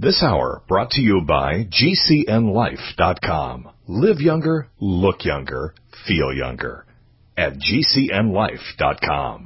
This hour brought to you by GCNLife.com. Live younger, look younger, feel younger. At GCNLife.com.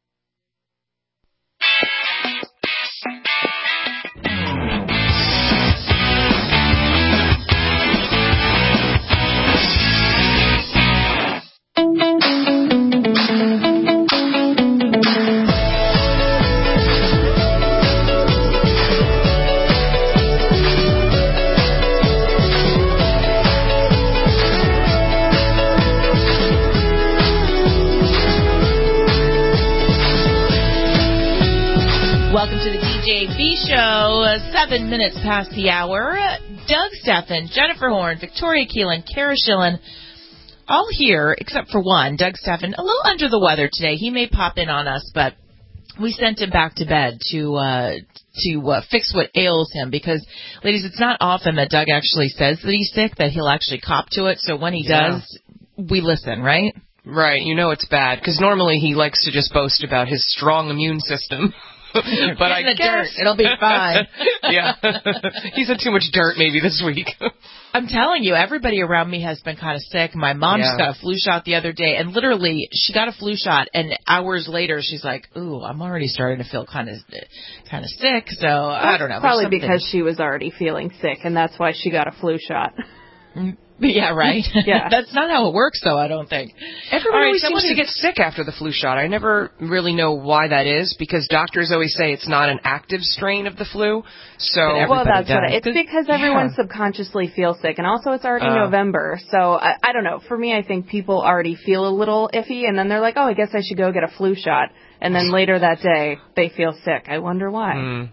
Welcome to the DJ B Show, 7 minutes past the hour. Doug Stephan, Jennifer Horn, Victoria Keelan, Kara Schillen, all here except for one. Doug Stephan, a little under the weather today. He may pop in on us, but we sent him back to bed to fix what ails him because, ladies, it's not often that Doug actually says that he's sick, that he'll actually cop to it. So when he does, we listen, right? Right. You know it's bad because normally he likes to just boast about his strong immune system. But I guess dirt. It'll be fine. Yeah. He's had too much dirt maybe this week. I'm telling you, everybody around me has been kind of sick. My mom just got a flu shot the other day, and literally she got a flu shot, and hours later she's like, "Ooh, I'm already starting to feel kind of sick." So I don't know. Probably because she was already feeling sick, and that's why she got a flu shot. Yeah, right? Yeah. That's not how it works, though, I don't think. Everyone always seems to get sick after the flu shot. I never really know why that is, because doctors always say it's not an active strain of the flu. So well, that's what it's because everyone subconsciously feels sick, and also it's already November. So I don't know. For me, I think people already feel a little iffy, and then they're like, oh, I guess I should go get a flu shot. And then later that day, they feel sick. I wonder why.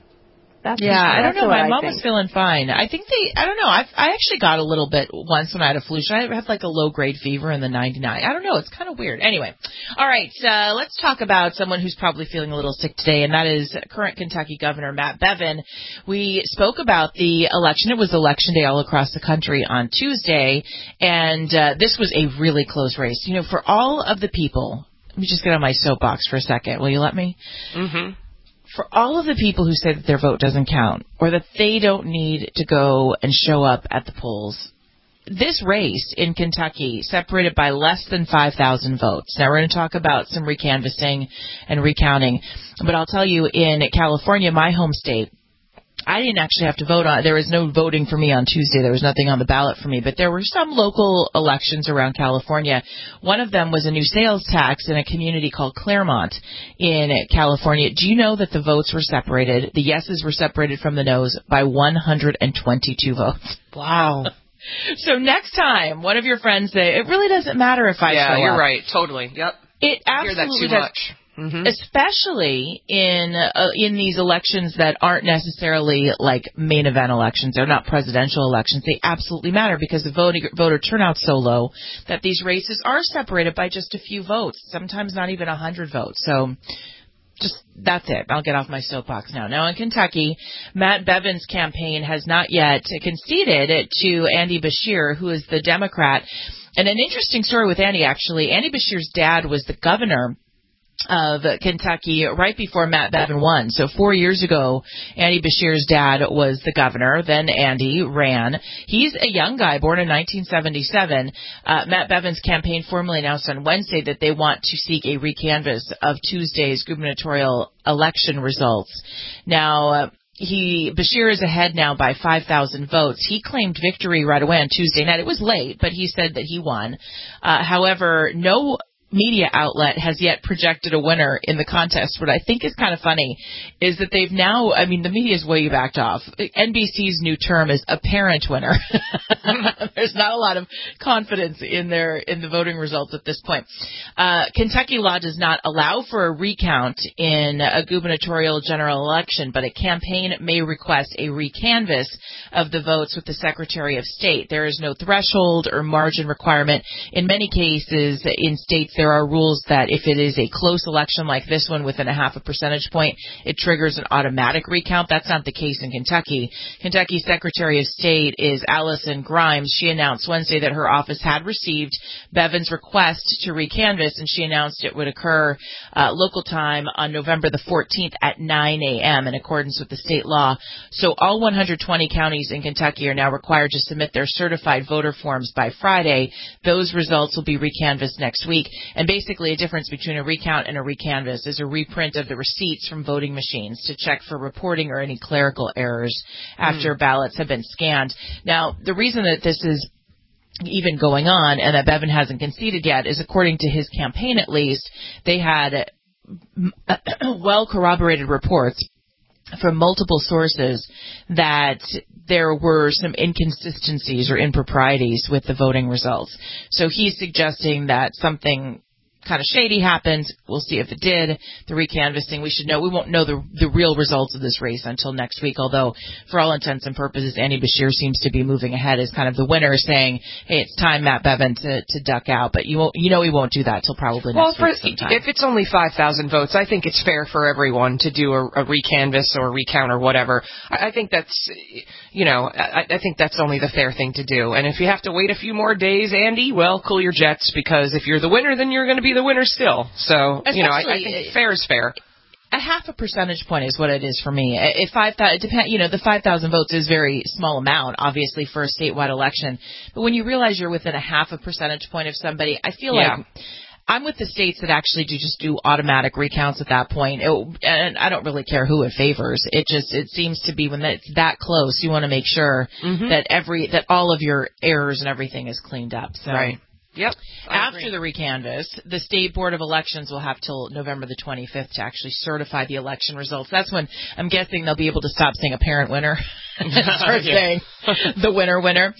I don't know. My mom was feeling fine. I think I don't know. I actually got a little bit once when I had a flu shot. I had like a low-grade fever in the 99. I don't know. It's kind of weird. Anyway, all right. Let's talk about someone who's probably feeling a little sick today, and that is current Kentucky Governor Matt Bevin. We spoke about the election. It was Election Day all across the country on Tuesday, and this was a really close race. You know, for all of the people, let me just get on my soapbox for a second. Will you let me? Mm-hmm. For all of the people who say that their vote doesn't count or that they don't need to go and show up at the polls, this race in Kentucky separated by less than 5,000 votes. Now, we're going to talk about some recanvassing and recounting, but I'll tell you, in California, my home state, I didn't actually have to vote on it. There was no voting for me on Tuesday. There was nothing on the ballot for me. But there were some local elections around California. One of them was a new sales tax in a community called Claremont in California. Do you know that the votes were separated? The yeses were separated from the noes by 122 votes. Wow. So next time, one of your friends say, it really doesn't matter if I show up. Yeah, you're right. Totally. Yep. It absolutely does. Mm-hmm. Especially in these elections that aren't necessarily like main event elections. They're not presidential elections. They absolutely matter because the voter turnout's so low that these races are separated by just a few votes, sometimes not even 100 votes. So that's it. I'll get off my soapbox now. Now, in Kentucky, Matt Bevin's campaign has not yet conceded to Andy Beshear, who is the Democrat. And an interesting story with Andy, actually. Andy Beshear's dad was the governor of Kentucky right before Matt Bevin won. So 4 years ago, Andy Beshear's dad was the governor. Then Andy ran. He's a young guy, born in 1977. Matt Bevin's campaign formally announced on Wednesday that they want to seek a recanvass of Tuesday's gubernatorial election results. Now, Beshear is ahead now by 5,000 votes. He claimed victory right away on Tuesday night. It was late, but he said that he won. However, no media outlet has yet projected a winner in the contest. What I think is kind of funny is that they've now, I mean, the media's way backed off. NBC's new term is apparent winner. There's not a lot of confidence in the voting results at this point. Kentucky law does not allow for a recount in a gubernatorial general election, but a campaign may request a recanvass of the votes with the Secretary of State. There is no threshold or margin requirement. In many cases, in states, there there are rules that if it is a close election like this one within a half a percentage point, it triggers an automatic recount. That's not the case in Kentucky. Kentucky's Secretary of State is Allison Grimes. She announced Wednesday that her office had received Bevin's request to recanvass, and she announced it would occur local time on November the 14th at 9 a.m. in accordance with the state law. So all 120 counties in Kentucky are now required to submit their certified voter forms by Friday. Those results will be recanvassed next week. And basically a difference between a recount and a recanvass is a reprint of the receipts from voting machines to check for reporting or any clerical errors after ballots have been scanned. Now, the reason that this is even going on and that Bevin hasn't conceded yet is, according to his campaign at least, they had well corroborated reports from multiple sources that there were some inconsistencies or improprieties with the voting results. So he's suggesting that something kind of shady happened. We'll see if it did. The recanvassing, we should know. We won't know the real results of this race until next week, although for all intents and purposes, Andy Beshear seems to be moving ahead as kind of the winner, saying, hey, it's time, Matt Bevin, to duck out. But he won't do that till probably next week sometime. If it's only 5,000 votes, I think it's fair for everyone to do a recanvass or a recount or whatever. I think that's, I think that's only the fair thing to do. And if you have to wait a few more days, Andy, well, cool your jets, because if you're the winner, then you're going to be the winner still. So, I think fair is fair. A half a percentage point is what it is for me. If the 5,000 votes is very small amount, obviously, for a statewide election. But when you realize you're within a half a percentage point of somebody, I feel like I'm with the states that actually do automatic recounts at that point. And I don't really care who it favors. It seems to be when it's that close, you want to make sure that all of your errors and everything is cleaned up. So. Right. Yep. After the recanvass, the State Board of Elections will have till November the 25th to actually certify the election results. That's when I'm guessing they'll be able to stop saying apparent winner and start saying the winner.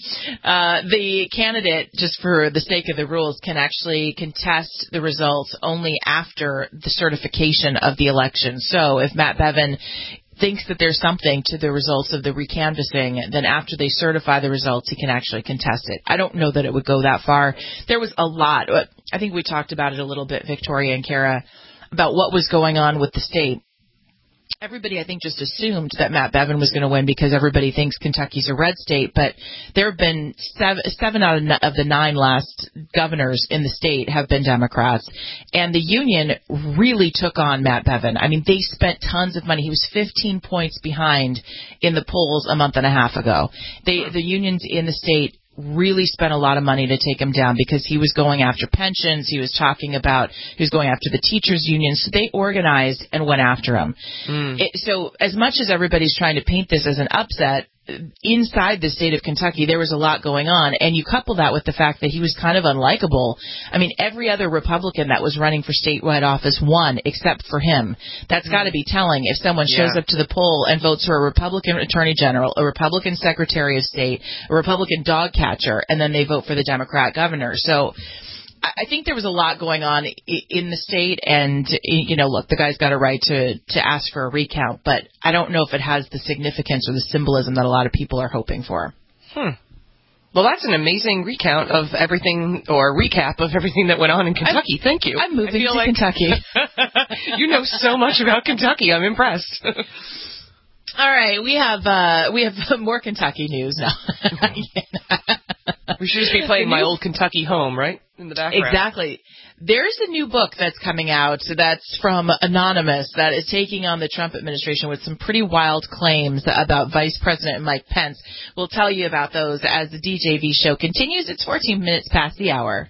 The candidate, just for the sake of the rules, can actually contest the results only after the certification of the election. So if Matt Bevin thinks that there's something to the results of the recanvassing, then after they certify the results, he can actually contest it. I don't know that it would go that far. There was a lot. I think we talked about it a little bit, Victoria and Kara, about what was going on with the state. Everybody, I think, just assumed that Matt Bevin was going to win because everybody thinks Kentucky's a red state, but there have been seven out of the 9 last governors in the state have been Democrats, and the union really took on Matt Bevin. I mean, they spent tons of money. He was 15 points behind in the polls a month and a half ago. The unions in the state really spent a lot of money to take him down because he was going after pensions. He was going after the teachers' union. So they organized and went after him. So as much as everybody's trying to paint this as an upset, inside the state of Kentucky, there was a lot going on. And you couple that with the fact that he was kind of unlikable. I mean, every other Republican that was running for statewide office won except for him. That's got to be telling if someone shows up to the poll and votes for a Republican Attorney General, a Republican Secretary of State, a Republican dog catcher, and then they vote for the Democrat governor. So I think there was a lot going on in the state, and, look, the guy's got a right to ask for a recount, but I don't know if it has the significance or the symbolism that a lot of people are hoping for. Well, that's an amazing recount of everything, or recap of everything that went on in Kentucky. Thank you. I'm moving to Kentucky. You know so much about Kentucky. I'm impressed. All right, we have more Kentucky news now. We should just be playing My Old Kentucky Home, right, in the background. Exactly. There's a new book that's coming out that's from Anonymous that is taking on the Trump administration with some pretty wild claims about Vice President Mike Pence. We'll tell you about those as the DJV show continues. It's 14 minutes past the hour.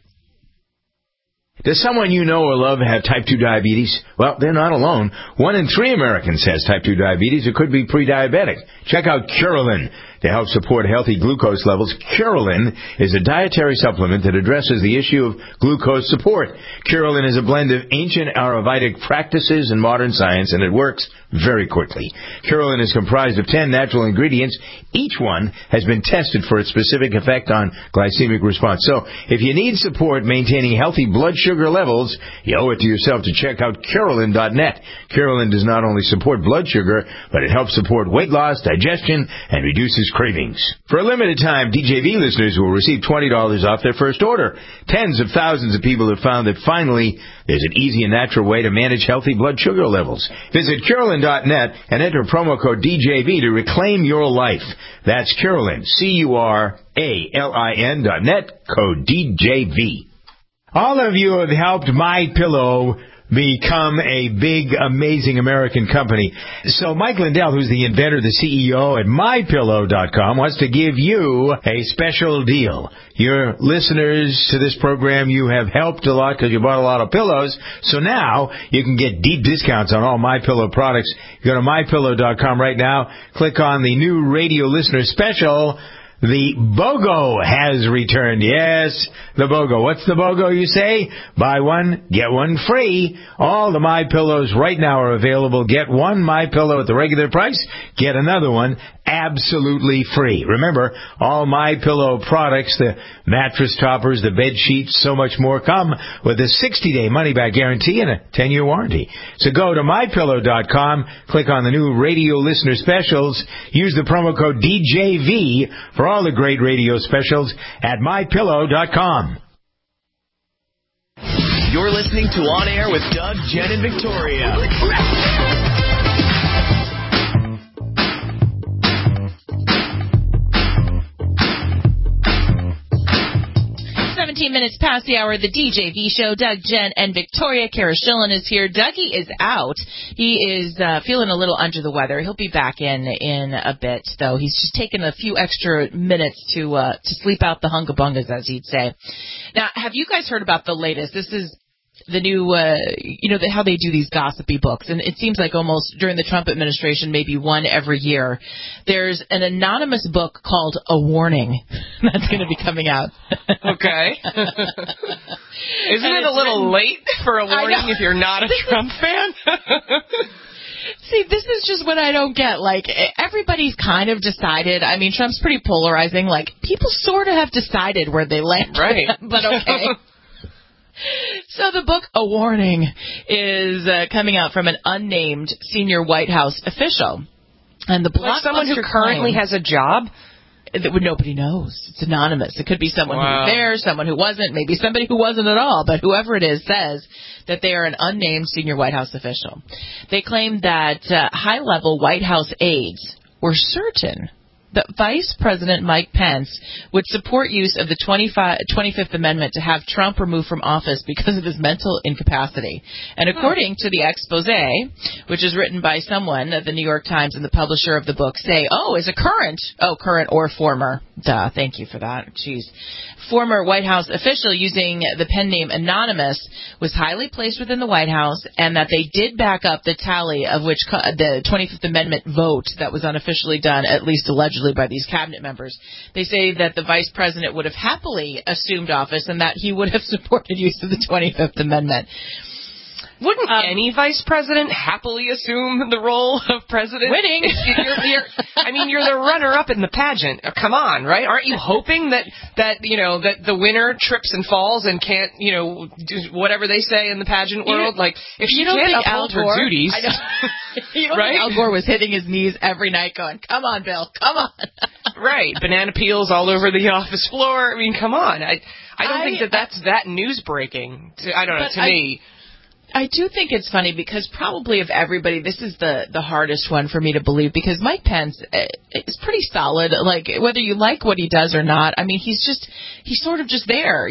Does someone you know or love have type 2 diabetes? Well, they're not alone. 1 in 3 Americans has type 2 diabetes or could be pre-diabetic. Check out Curelin. To help support healthy glucose levels, Curelin is a dietary supplement that addresses the issue of glucose support. Curelin is a blend of ancient Ayurvedic practices and modern science, and it works very quickly. Curelin is comprised of 10 natural ingredients. Each one has been tested for its specific effect on glycemic response. So, if you need support maintaining healthy blood sugar levels, you owe it to yourself to check out Curelin.net. Curelin does not only support blood sugar, but it helps support weight loss, digestion, and reduces cravings. For a limited time, DJV listeners will receive $20 off their first order. Tens of thousands of people have found that finally there's an easy and natural way to manage healthy blood sugar levels. Visit Curelin.net and enter promo code DJV to reclaim your life. That's Curelin, CURALIN.net, code DJV. All of you have helped MyPillow become a big, amazing American company. So Mike Lindell, who's the inventor, the CEO at MyPillow.com, wants to give you a special deal. Your listeners to this program, you have helped a lot because you bought a lot of pillows. So now you can get deep discounts on all MyPillow products. You go to MyPillow.com right now, click on the new radio listener special. The BOGO has returned. Yes, the BOGO. What's the BOGO, you say? Buy one, get one free. All the MyPillows right now are available. Get one MyPillow at the regular price. Get another one absolutely free. Remember, all MyPillow products, the mattress toppers, the bed sheets, so much more, come with a 60-day money-back guarantee and a 10-year warranty. So go to MyPillow.com, click on the new radio listener specials, use the promo code DJV for all the great radio specials at MyPillow.com. You're listening to On Air with Doug, Jen, and Victoria. 17 minutes past the hour of the DJV show. Doug, Jen, and Victoria. Kara Schillen is here. Dougie is out. He is feeling a little under the weather. He'll be back in a bit, though. He's just taking a few extra minutes to sleep out the hungabungas, as he'd say. Now, have you guys heard about the latest? This is the new, how they do these gossipy books. And it seems like almost during the Trump administration, maybe one every year, there's an anonymous book called A Warning that's going to be coming out. Okay. Isn't it a little late for a warning if you're not a Trump fan? See, this is just what I don't get. Like, everybody's kind of decided. I mean, Trump's pretty polarizing. Like, people sort of have decided where they land. Right. But okay. So the book, A Warning, is coming out from an unnamed senior White House official. And the like someone who currently has a job? Nobody knows. It's anonymous. It could be someone who was there, someone who wasn't, maybe somebody who wasn't at all. But whoever it is says that they are an unnamed senior White House official. They claim that high-level White House aides were certain that Vice President Mike Pence would support use of the 25th Amendment to have Trump removed from office because of his mental incapacity. And according to the expose, which is written by someone, the New York Times and the publisher of the book say, is a current or former, thank you for that, former White House official using the pen name Anonymous was highly placed within the White House, and that they did back up the tally of which the 25th Amendment vote that was unofficially done, at least allegedly, by these cabinet members. They say that the vice president would have happily assumed office and that he would have supported use of the 25th Amendment. Wouldn't any vice president happily assume the role of president? Winning. You're the runner-up in the pageant. Come on, right? Aren't you hoping that the winner trips and falls and can't, do whatever they say in the pageant world? Like, if she can't uphold her duties. You don't think Al Gore was hitting his knees every night going, come on, Bill, come on. Right. Banana peels all over the office floor. I mean, come on. I don't think that's that news breaking. To me. I do think it's funny because probably of everybody, this is the hardest one for me to believe because Mike Pence is pretty solid. Like, whether you like what he does or not, I mean, he's sort of just there,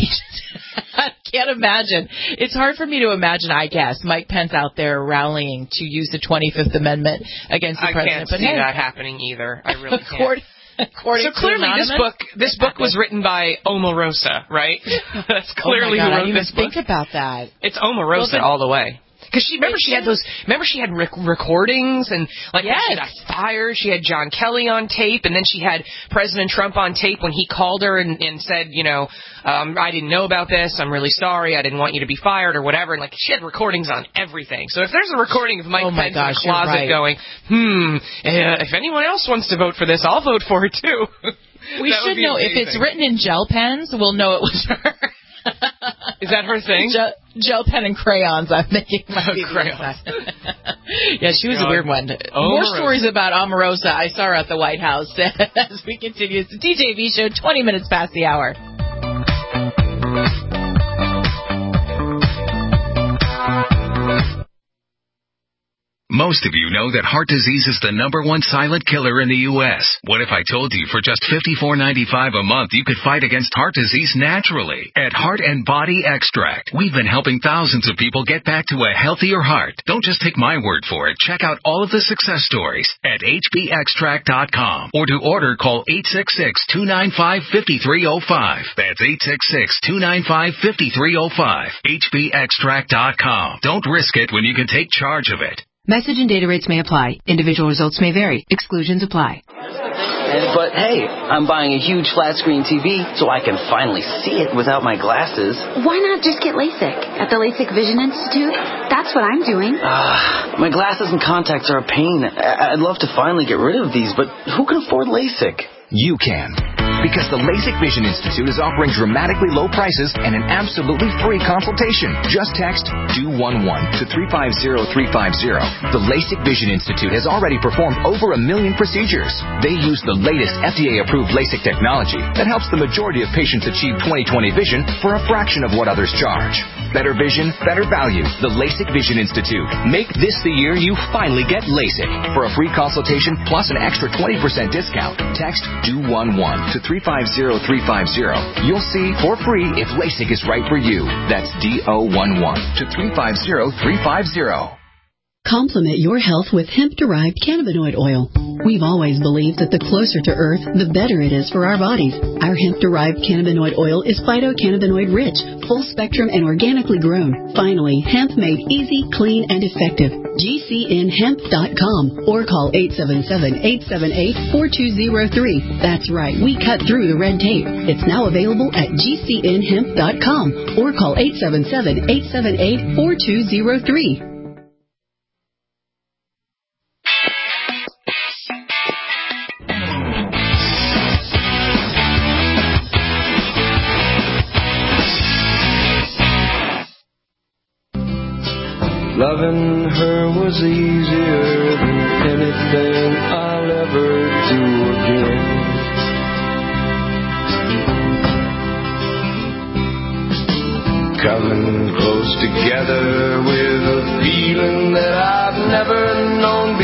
I can't imagine. It's hard for me to imagine, I guess, Mike Pence out there rallying to use the 25th Amendment against the president. I can't see that happening either. I really can't. So clearly, this book was written by Omarosa, right? That's clearly who wrote this book. Think about that. It's Omarosa all the way. Because she had recordings and she got fired. She had John Kelly on tape, and then she had President Trump on tape when he called her and said, I didn't know about this. I'm really sorry. I didn't want you to be fired or whatever. And she had recordings on everything. So if there's a recording of Mike Pence in the closet going, if anyone else wants to vote for this, I'll vote for it too. We should know if it's written in gel pens. We'll know it was her. Is that her thing? Gel pen and crayons, I'm thinking. Crayons. Yeah, she was a weird one. More stories about Omarosa. I saw her at the White House as we continue. It's the DJV show, 20 minutes past the hour. Most of you know that heart disease is the #1 silent killer in the U.S. What if I told you for just $54.95 a month you could fight against heart disease naturally? At Heart and Body Extract, we've been helping thousands of people get back to a healthier heart. Don't just take my word for it. Check out all of the success stories at hbextract.com. Or to order, call 866-295-5305. That's 866-295-5305. hbextract.com. Don't risk it when you can take charge of it. Message and data rates may apply. Individual results may vary. Exclusions apply. But hey, I'm buying a huge flat-screen TV so I can finally see it without my glasses. Why not just get LASIK at the LASIK Vision Institute? That's what I'm doing. My glasses and contacts are a pain. I'd love to finally get rid of these, but who can afford LASIK? You can. Because the LASIK Vision Institute is offering dramatically low prices and an absolutely free consultation. Just text DO11 to 350350. The LASIK Vision Institute has already performed over 1 million procedures. They use the latest FDA-approved LASIK technology that helps the majority of patients achieve 20/20 vision for a fraction of what others charge. Better vision, better value. The LASIK Vision Institute. Make this the year you finally get LASIK. For a free consultation plus an extra 20% discount, text DO11 to 350350. You'll see for free if LASIK is right for you. That's DO11 to 350350. Complement your health with hemp-derived cannabinoid oil. We've always believed that the closer to Earth, the better it is for our bodies. Our hemp-derived cannabinoid oil is phytocannabinoid-rich, full-spectrum, and organically grown. Finally, hemp made easy, clean, and effective. GCNhemp.com or call 877-878-4203. That's right, we cut through the red tape. It's now available at GCNhemp.com or call 877-878-4203. Loving her was easier than anything I'll ever do again. Coming close together with a feeling that I've never known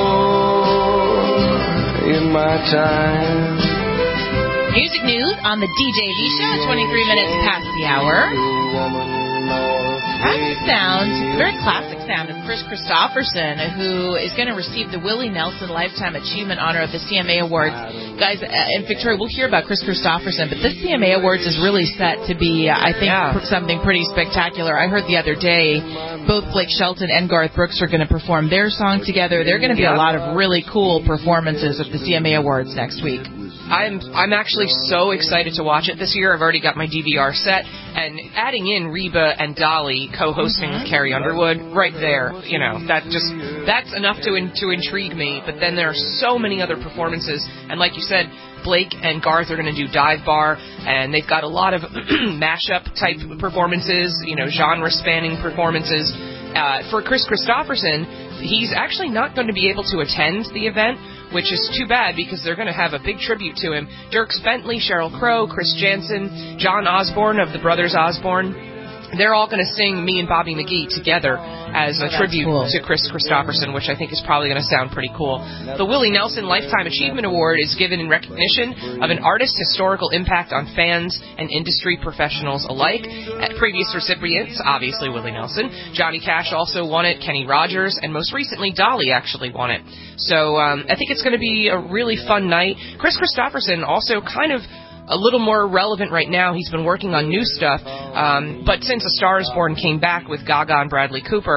before in my time. Music news on the DJV show, 23 minutes past the hour. That's the sound, very classic sound of Chris Christopherson, who is going to receive the Willie Nelson Lifetime Achievement Honor of the CMA Awards. Guys, and Victoria, we'll hear about Chris Christopherson, but this CMA Awards is really set to be, I think, something pretty spectacular. I heard the other day both Blake Shelton and Garth Brooks are going to perform their song together. There are going to be a lot of really cool performances at the CMA Awards next week. I'm actually so excited to watch it this year. I've already got my DVR set, and adding in Reba and Dolly co-hosting with Carrie Underwood right there, that's enough to intrigue me. But then there are so many other performances, and like you said, Blake and Garth are going to do Dive Bar, and they've got a lot of mashup type performances, genre-spanning performances. For Chris Christopherson, he's actually not going to be able to attend the event, which is too bad because they're going to have a big tribute to him. Dierks Bentley, Sheryl Crow, Chris Jansen, John Osborne of the Brothers Osborne. They're all going to sing Me and Bobby McGee together as a tribute to Chris Christopherson, which I think is probably going to sound pretty cool. The Willie Nelson Lifetime Achievement Award is given in recognition of an artist's historical impact on fans and industry professionals alike. At previous recipients, obviously Willie Nelson, Johnny Cash also won it, Kenny Rogers, and most recently Dolly actually won it. So I think it's going to be a really fun night. Chris Christopherson also kind of a little more relevant right now. He's been working on new stuff, but since A Star Is Born came back with Gaga and Bradley Cooper,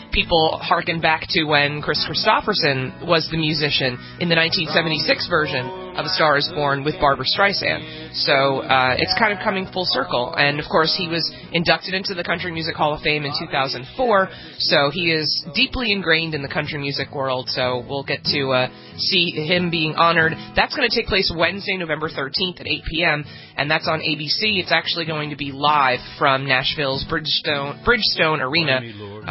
people harken back to when Chris Christopherson was the musician in the 1976 version of A Star Is Born with Barbra Streisand. So it's kind of coming full circle. And, of course, he was inducted into the Country Music Hall of Fame in 2004, so he is deeply ingrained in the country music world. So we'll get to see him being honored. That's going to take place Wednesday, November 13th at 8 p.m., and that's on ABC. It's actually going to be live from Nashville's Bridgestone Arena,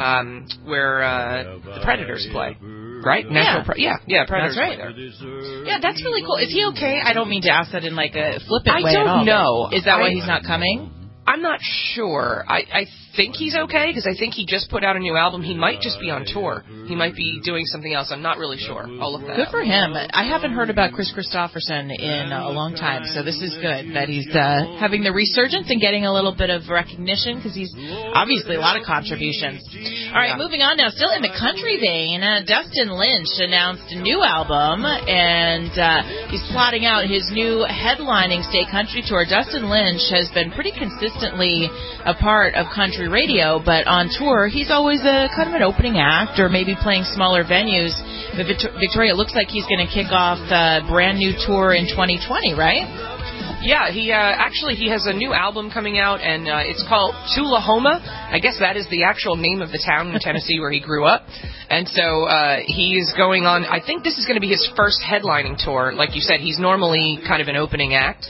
where the Predators play. Right? Yeah, Predators. That's right. There. Yeah, that's really cool. Is he okay? I don't mean to ask that in like a flippant way at all. I don't know. Is that why he's not coming? I'm not sure. I think he's okay, because I think he just put out a new album. He might just be on tour. He might be doing something else. I'm not really sure. I'll look that up. Good for him. I haven't heard about Chris Christopherson in a long time, so this is good that he's having the resurgence and getting a little bit of recognition, because he's obviously a lot of contributions. All right, moving on now. Still in the country vein, Dustin Lynch announced a new album, and he's plotting out his new headlining state country tour. Dustin Lynch has been pretty consistently a part of country radio, but on tour, he's always a kind of an opening act or maybe playing smaller venues. But Victoria, it looks like he's going to kick off a brand new tour in 2020, right? Yeah, he has a new album coming out, and it's called Tullahoma. I guess that is the actual name of the town in Tennessee where he grew up. And so he's going on, I think this is going to be his first headlining tour. Like you said, he's normally kind of an opening act.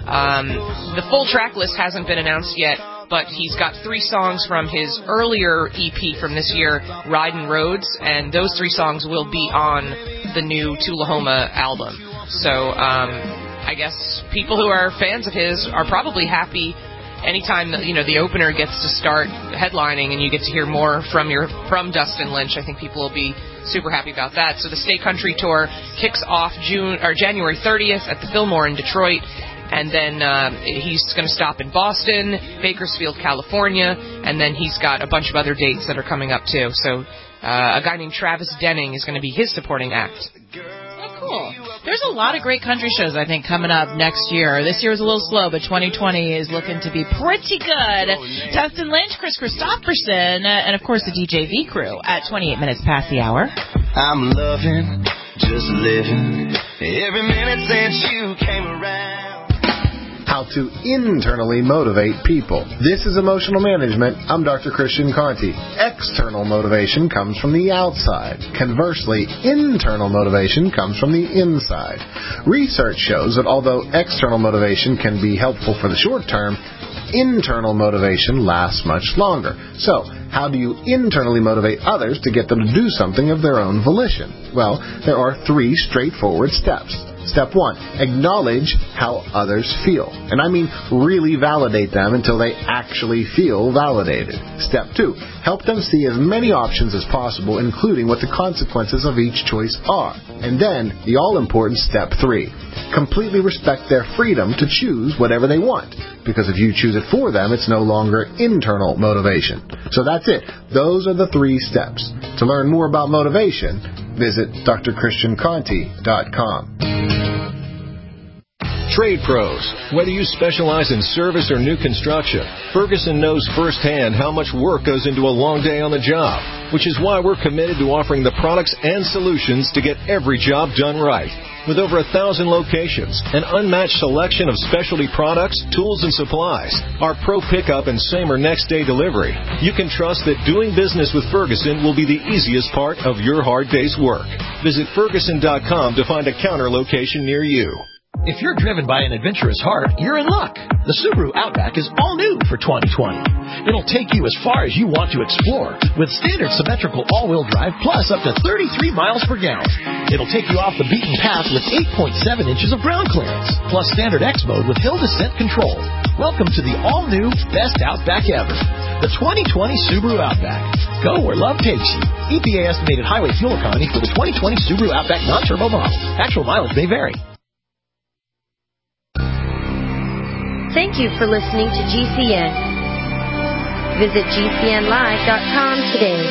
The full track list hasn't been announced yet, but he's got 3 songs from his earlier EP from this year, Ridin' Roads, and those 3 songs will be on the new Tullahoma album. So I guess people who are fans of his are probably happy anytime that, the opener gets to start headlining and you get to hear more from Dustin Lynch. I think people will be super happy about that. So the State Country Tour kicks off January 30th at the Fillmore in Detroit. And then he's going to stop in Boston, Bakersfield, California, and then he's got a bunch of other dates that are coming up, too. So a guy named Travis Denning is going to be his supporting act. Oh, cool. There's a lot of great country shows, I think, coming up next year. This year was a little slow, but 2020 is looking to be pretty good. Dustin Lynch, Chris Christopherson, and, of course, the DJV crew at 28 minutes past the hour. I'm loving, just living, every minute since you came around. How to internally motivate people. This is Emotional Management. I'm Dr. Christian Conti. External motivation comes from the outside. Conversely, internal motivation comes from the inside. Research shows that although external motivation can be helpful for the short term, internal motivation lasts much longer. So, how do you internally motivate others to get them to do something of their own volition? Well, there are 3 straightforward steps. Step 1, acknowledge how others feel. And I mean really validate them until they actually feel validated. Step 2, help them see as many options as possible, including what the consequences of each choice are. And then, the all-important Step 3, completely respect their freedom to choose whatever they want. Because if you choose it for them, it's no longer internal motivation. So that's it. Those are the 3 steps. To learn more about motivation, visit drchristianconti.com. Trade pros. Whether you specialize in service or new construction, Ferguson knows firsthand how much work goes into a long day on the job, which is why we're committed to offering the products and solutions to get every job done right. With over 1,000 locations, an unmatched selection of specialty products, tools, and supplies, our pro pickup and same or next day delivery, you can trust that doing business with Ferguson will be the easiest part of your hard day's work. Visit Ferguson.com to find a counter location near you. If you're driven by an adventurous heart, you're in luck. The Subaru Outback is all new for 2020. It'll take you as far as you want to explore with standard symmetrical all-wheel drive plus up to 33 miles per gallon. It'll take you off the beaten path with 8.7 inches of ground clearance plus standard X mode with hill descent control. Welcome to the all-new best Outback ever, the 2020 Subaru Outback. Go where love takes you. EPA estimated highway fuel economy for the 2020 Subaru Outback non-turbo model. Actual mileage may vary. Thank you for listening to GCN. Visit GCNlive.com today.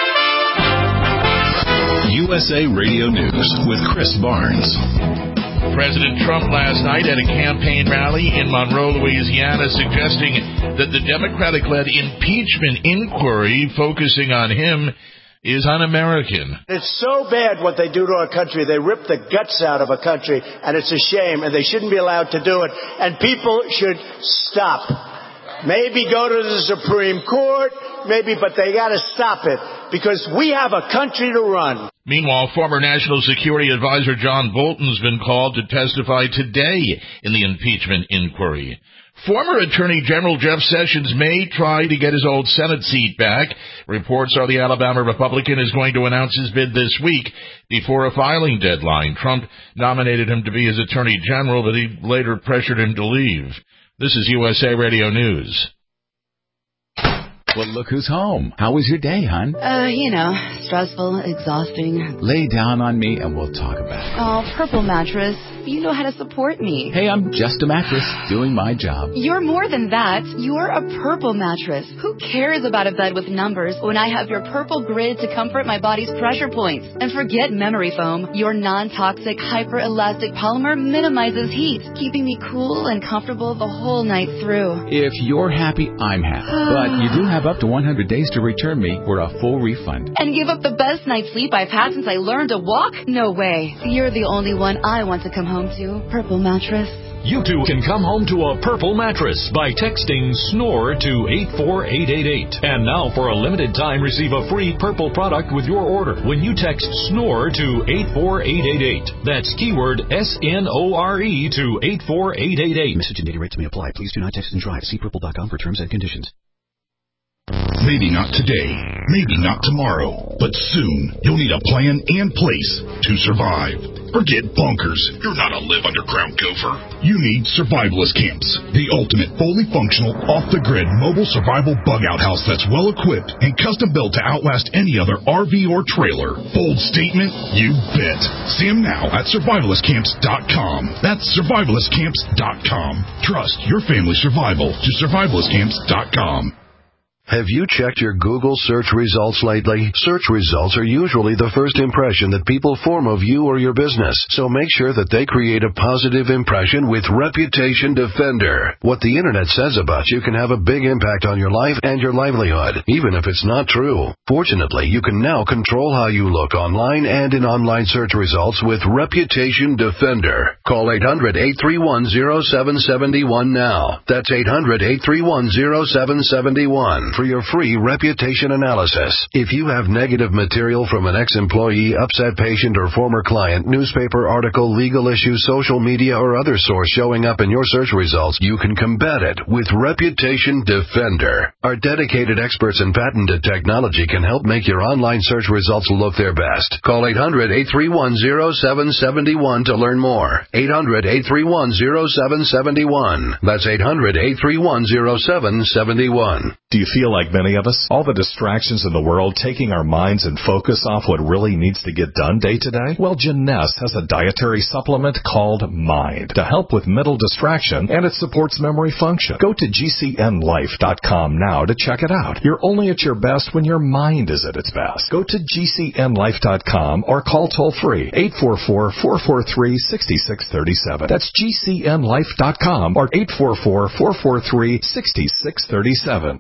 USA Radio News with Chris Barnes. President Trump last night at a campaign rally in Monroe, Louisiana, suggesting that the Democratic-led impeachment inquiry focusing on him is un-American. It's so bad what they do to our country. They rip the guts out of a country, and it's a shame, and they shouldn't be allowed to do it. And people should stop. Maybe go to the Supreme Court, maybe, but they got to stop it, because we have a country to run. Meanwhile, former National Security Advisor John Bolton's been called to testify today in the impeachment inquiry. Former Attorney General Jeff Sessions may try to get his old Senate seat back. Reports are the Alabama Republican is going to announce his bid this week before a filing deadline. Trump nominated him to be his Attorney General, but he later pressured him to leave. This is USA Radio News. Well, look who's home. How was your day, hon? Stressful, exhausting. Lay down on me and we'll talk about it. Oh, Purple Mattress. You know how to support me. Hey, I'm just a mattress doing my job. You're more than that. You're a Purple Mattress. Who cares about a bed with numbers when I have your Purple Grid to comfort my body's pressure points? And forget memory foam. Your non-toxic, hyper-elastic polymer minimizes heat, keeping me cool and comfortable the whole night through. If you're happy, I'm happy. But you do have up to 100 days to return me for a full refund. And give up the best night's sleep I've had since I learned to walk? No way. You're the only one I want to come home to. Purple Mattress. You too can come home to a Purple Mattress by texting SNORE to 84888. And now for a limited time, receive a free Purple product with your order when you text SNORE to 84888. That's keyword SNORE to 84888. Message and data rates may apply. Please do not text and drive. See purple.com for terms and conditions. Maybe not today, maybe not tomorrow, but soon you'll need a plan and place to survive. Forget bunkers. You're not a live underground gopher. You need Survivalist Camps, the ultimate fully functional, off-the-grid mobile survival bug-out house that's well-equipped and custom-built to outlast any other RV or trailer. Bold statement? You bet. See them now at survivalistcamps.com. That's survivalistcamps.com. Trust your family's survival to survivalistcamps.com. Have you checked your Google search results lately? Search results are usually the first impression that people form of you or your business, so make sure that they create a positive impression with Reputation Defender. What the internet says about you can have a big impact on your life and your livelihood, even if it's not true. Fortunately, you can now control how you look online and in online search results with Reputation Defender. Call 800-831-0771 now. That's 800-831-0771. For your free reputation analysis. If you have negative material from an ex-employee, upset patient, or former client, newspaper article, legal issue, social media, or other source showing up in your search results, you can combat it with Reputation Defender. Our dedicated experts in patented technology can help make your online search results look their best. Call 800-831-0771 to learn more. 800-831-0771. That's 800-831-0771. Do you feel like many of us? All the distractions in the world taking our minds and focus off what really needs to get done day to day? Well, Jeunesse has a dietary supplement called Mind to help with mental distraction, and it supports memory function. Go to GCNlife.com now to check it out. You're only at your best when your mind is at its best. Go to GCNlife.com or call toll-free 844-443-6637. That's GCNlife.com or 844-443-6637.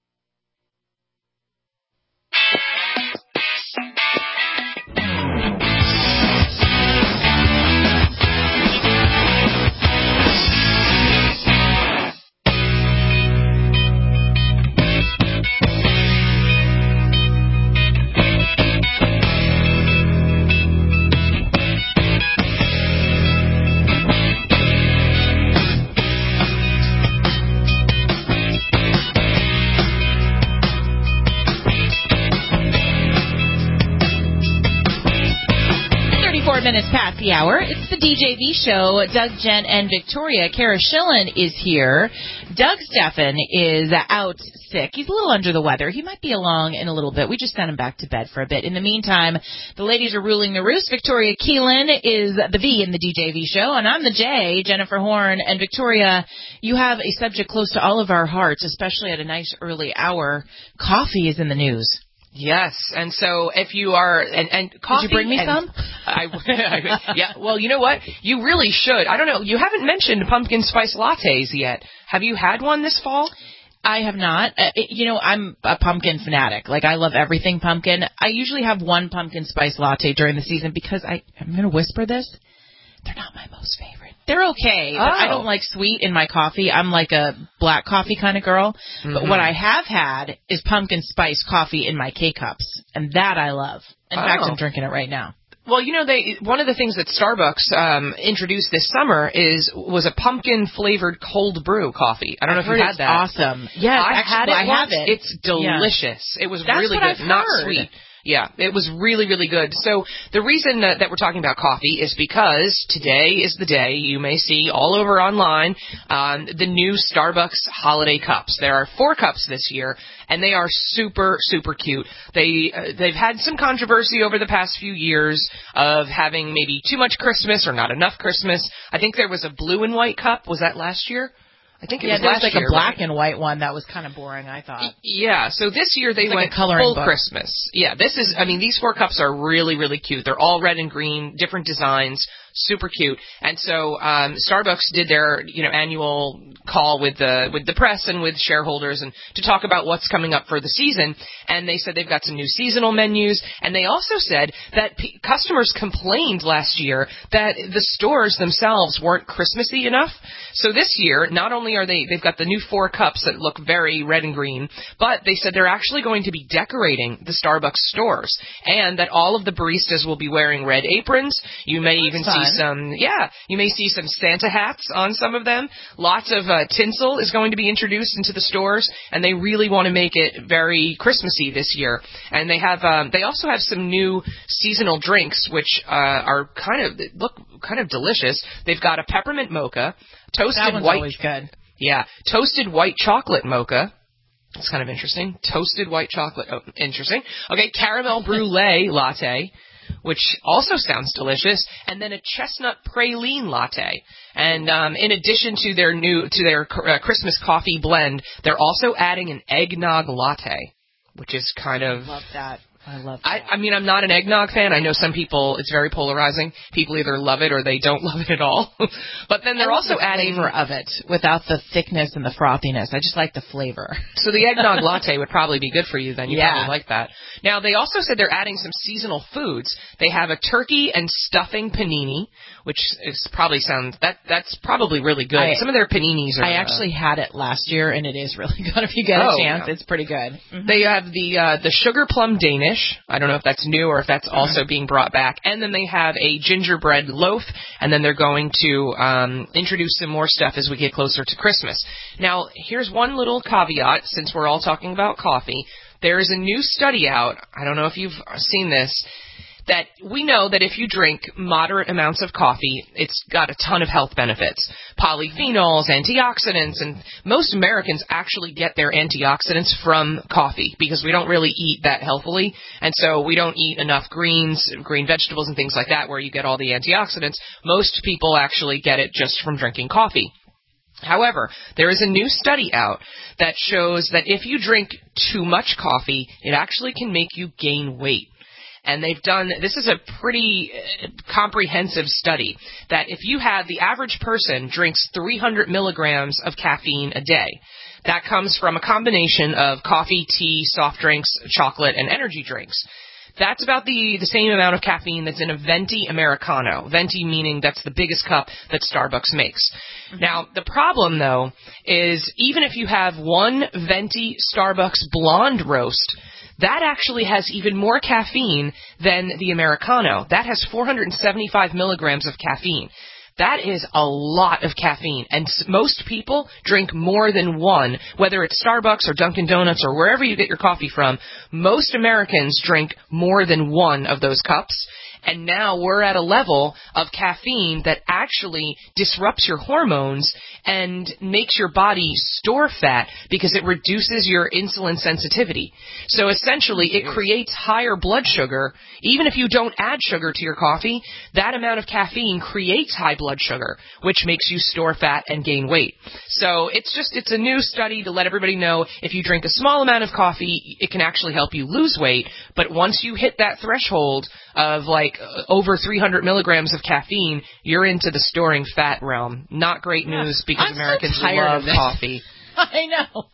Minutes past the hour. It's the DJV show. Doug, Jen, and Victoria. Kara Schillen is here. Doug Steffen is out sick. He's a little under the weather. He might be along in a little bit. We just sent him back to bed for a bit. In the meantime, the ladies are ruling the roost. Victoria Keelan is the V in the DJV show, and I'm the J, Jennifer Horn. And Victoria, you have a subject close to all of our hearts, especially at a nice early hour. Coffee is in the news. Yes, and so if you are, and coffee. Did you bring me some? Yeah, well, you know what? You really should. I don't know. You haven't mentioned pumpkin spice lattes yet. Have you had one this fall? I have not. I'm a pumpkin fanatic. Like, I love everything pumpkin. I usually have one pumpkin spice latte during the season because I'm going to whisper this. They're not my most favorite. They're okay, but I don't like sweet in my coffee. I'm like a black coffee kind of girl. Mm-hmm. But what I have had is pumpkin spice coffee in my K-Cups, and that I love. In fact, I'm drinking it right now. Well, one of the things that Starbucks introduced this summer was a pumpkin-flavored cold brew coffee. I don't know if you had that. Awesome. Yes, I have it. It's delicious. Yeah. It was really good. I've not heard. Sweet. Yeah, it was really, really good. So the reason that we're talking about coffee is because today is the day you may see all over online the new Starbucks holiday cups. There are 4 cups this year, and they are super, super cute. They've had some controversy over the past few years of having maybe too much Christmas or not enough Christmas. I think there was a blue and white cup. Was that last year? I think it was last year. Yeah, there was like a black and white one that was kind of boring, I thought. Yeah, so this year they went full Christmas. Yeah, these 4 cups are really, really cute. They're all red and green, different designs, super cute. And so Starbucks did their annual call with the press and with shareholders and to talk about what's coming up for the season. And they said they've got some new seasonal menus. And they also said that customers complained last year that the stores themselves weren't Christmassy enough. So this year, not only are they've got the new 4 cups that look very red and green, but they said they're actually going to be decorating the Starbucks stores and that all of the baristas will be wearing red aprons. You may even see some Santa hats on some of them. Lots of tinsel is going to be introduced into the stores, and they really want to make it very Christmassy this year. And they also have some new seasonal drinks, which look kind of delicious. They've got a peppermint mocha, toasted white. Always good. Yeah, toasted white chocolate mocha. That's kind of interesting. Toasted white chocolate. Oh, interesting. Okay, caramel brulee latte, which also sounds delicious, and then a chestnut praline latte. And in addition to their Christmas coffee blend, they're also adding an eggnog latte, which is kind of... Love that. I love that. I mean, I'm not an eggnog fan. I know some people, it's very polarizing. People either love it or they don't love it at all. But then they're also adding... flavor of it without the thickness and the frothiness. I just like the flavor. So the eggnog latte would probably be good for you then. You probably like that. Now, they also said they're adding some seasonal foods. They have a turkey and stuffing panini, which is that's probably really good. Some of their paninis are... I actually had it last year, and it is really good if you get a chance. Yeah. It's pretty good. Mm-hmm. They have the sugar plum Danish. I don't know if that's new or if that's also being brought back. And then they have a gingerbread loaf, and then they're going to introduce some more stuff as we get closer to Christmas. Now, here's one little caveat, since we're all talking about coffee. There is a new study out, I don't know if you've seen this, that we know that if you drink moderate amounts of coffee, it's got a ton of health benefits. Polyphenols, antioxidants, and most Americans actually get their antioxidants from coffee because we don't really eat that healthily, and so we don't eat enough green vegetables and things like that where you get all the antioxidants. Most people actually get it just from drinking coffee. However, there is a new study out that shows that if you drink too much coffee, it actually can make you gain weight. And this is a pretty comprehensive study, that if the average person drinks 300 milligrams of caffeine a day, that comes from a combination of coffee, tea, soft drinks, chocolate, and energy drinks. That's about the same amount of caffeine that's in a Venti Americano. Venti meaning that's the biggest cup that Starbucks makes. Mm-hmm. Now, the problem, though, is even if you have one Venti Starbucks blonde roast, that actually has even more caffeine than the Americano. That has 475 milligrams of caffeine. That is a lot of caffeine, and most people drink more than one, whether it's Starbucks or Dunkin' Donuts or wherever you get your coffee from. Most Americans drink more than one of those cups, and now we're at a level of caffeine that actually disrupts your hormones and makes your body store fat because it reduces your insulin sensitivity. So essentially, it creates higher blood sugar. Even if you don't add sugar to your coffee, that amount of caffeine creates high blood sugar, which makes you store fat and gain weight. So it's a new study to let everybody know if you drink a small amount of coffee, it can actually help you lose weight. But once you hit that threshold of like like over 300 milligrams of caffeine, you're into the storing fat realm. Not great news because Americans love coffee. I know.